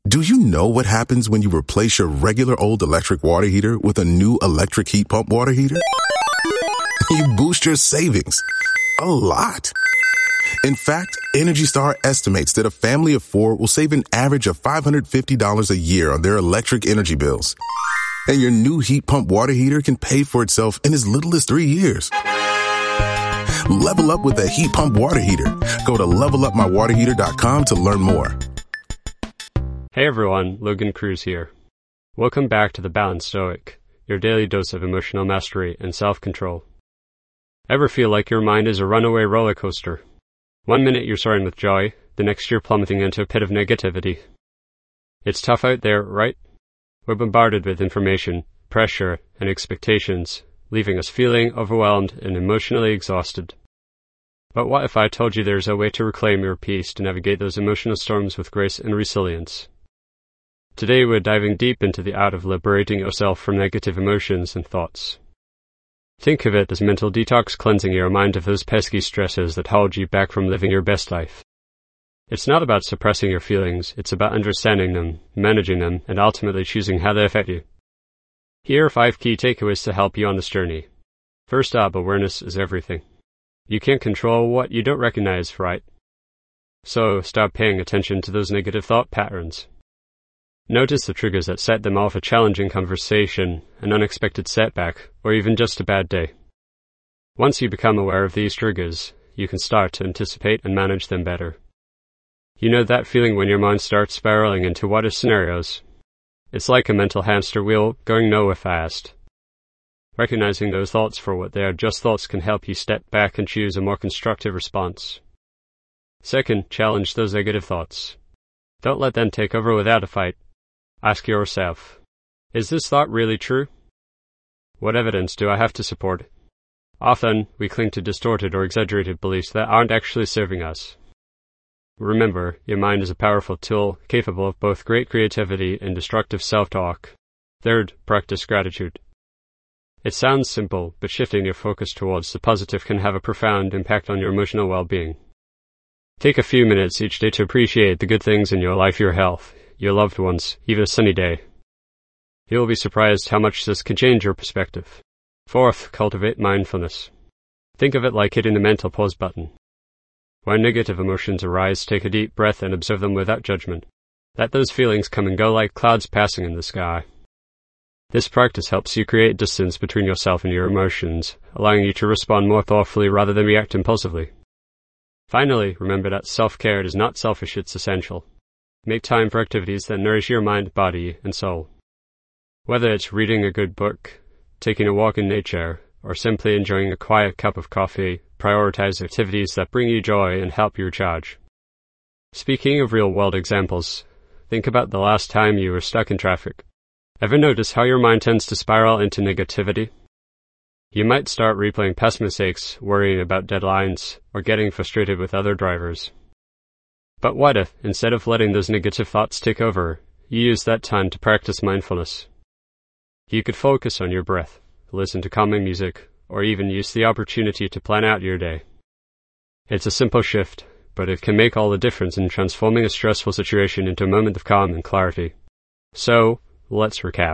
Do you know what happens when you replace your regular old electric water heater with a new electric heat pump water heater? You boost your savings a lot. In fact, Energy Star estimates that a family of 4 will save an average of $550 a year on their electric energy bills. And your new heat pump water heater can pay for itself in as little as 3 years. Level up with a heat pump water heater. Go to levelupmywaterheater.com to learn more. Hey everyone, Logan Cruz here. Welcome back to The Balanced Stoic, your daily dose of emotional mastery and self-control. Ever feel like your mind is a runaway roller coaster? 1 minute you're soaring with joy, the next you're plummeting into a pit of negativity. It's tough out there, right? We're bombarded with information, pressure, and expectations, leaving us feeling overwhelmed and emotionally exhausted. But what if I told you there's a way to reclaim your peace to navigate those emotional storms with grace and resilience? Today we're diving deep into the art of liberating yourself from negative emotions and thoughts. Think of it as mental detox, cleansing your mind of those pesky stresses that hold you back from living your best life. It's not about suppressing your feelings, it's about understanding them, managing them, and ultimately choosing how they affect you. Here are 5 key takeaways to help you on this journey. First up, awareness is everything. You can't control what you don't recognize, right? So start paying attention to those negative thought patterns. Notice the triggers that set them off: a challenging conversation, an unexpected setback, or even just a bad day. Once you become aware of these triggers, you can start to anticipate and manage them better. You know that feeling when your mind starts spiraling into what-if scenarios? It's like a mental hamster wheel going nowhere fast. Recognizing those thoughts for what they are, just thoughts, can help you step back and choose a more constructive response. Second, challenge those negative thoughts. Don't let them take over without a fight. Ask yourself, is this thought really true? What evidence do I have to support it? Often, we cling to distorted or exaggerated beliefs that aren't actually serving us. Remember, your mind is a powerful tool capable of both great creativity and destructive self-talk. Third, practice gratitude. It sounds simple, but shifting your focus towards the positive can have a profound impact on your emotional well-being. Take a few minutes each day to appreciate the good things in your life: your health, your loved ones, even a sunny day. You'll be surprised how much this can change your perspective. Fourth, cultivate mindfulness. Think of it like hitting the mental pause button. When negative emotions arise, take a deep breath and observe them without judgment. Let those feelings come and go like clouds passing in the sky. This practice helps you create distance between yourself and your emotions, allowing you to respond more thoughtfully rather than react impulsively. Finally, remember that self-care is not selfish, it's essential. Make time for activities that nourish your mind, body, and soul. Whether it's reading a good book, taking a walk in nature, or simply enjoying a quiet cup of coffee, prioritize activities that bring you joy and help you recharge. Speaking of real-world examples, think about the last time you were stuck in traffic. Ever notice how your mind tends to spiral into negativity? You might start replaying past mistakes, worrying about deadlines, or getting frustrated with other drivers. But what if, instead of letting those negative thoughts take over, you use that time to practice mindfulness? You could focus on your breath, listen to calming music, or even use the opportunity to plan out your day. It's a simple shift, but it can make all the difference in transforming a stressful situation into a moment of calm and clarity. So, let's recap.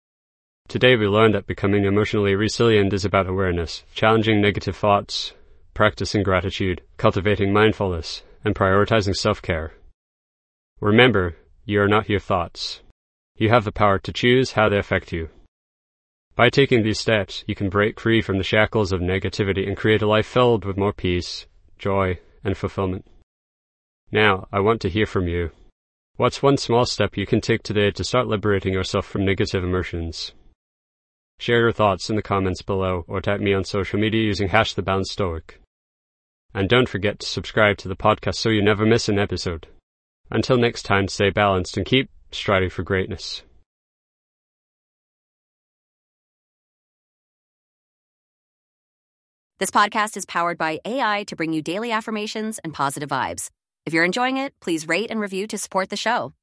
Today we learned that becoming emotionally resilient is about awareness, challenging negative thoughts, practicing gratitude, cultivating mindfulness, and prioritizing self-care. Remember, you are not your thoughts. You have the power to choose how they affect you. By taking these steps, you can break free from the shackles of negativity and create a life filled with more peace, joy, and fulfillment. Now, I want to hear from you. What's one small step you can take today to start liberating yourself from negative emotions? Share your thoughts in the comments below, or tag me on social media using #TheBalancedStoic. And don't forget to subscribe to the podcast so you never miss an episode. Until next time, stay balanced and keep striving for greatness. This podcast is powered by AI to bring you daily affirmations and positive vibes. If you're enjoying it, please rate and review to support the show.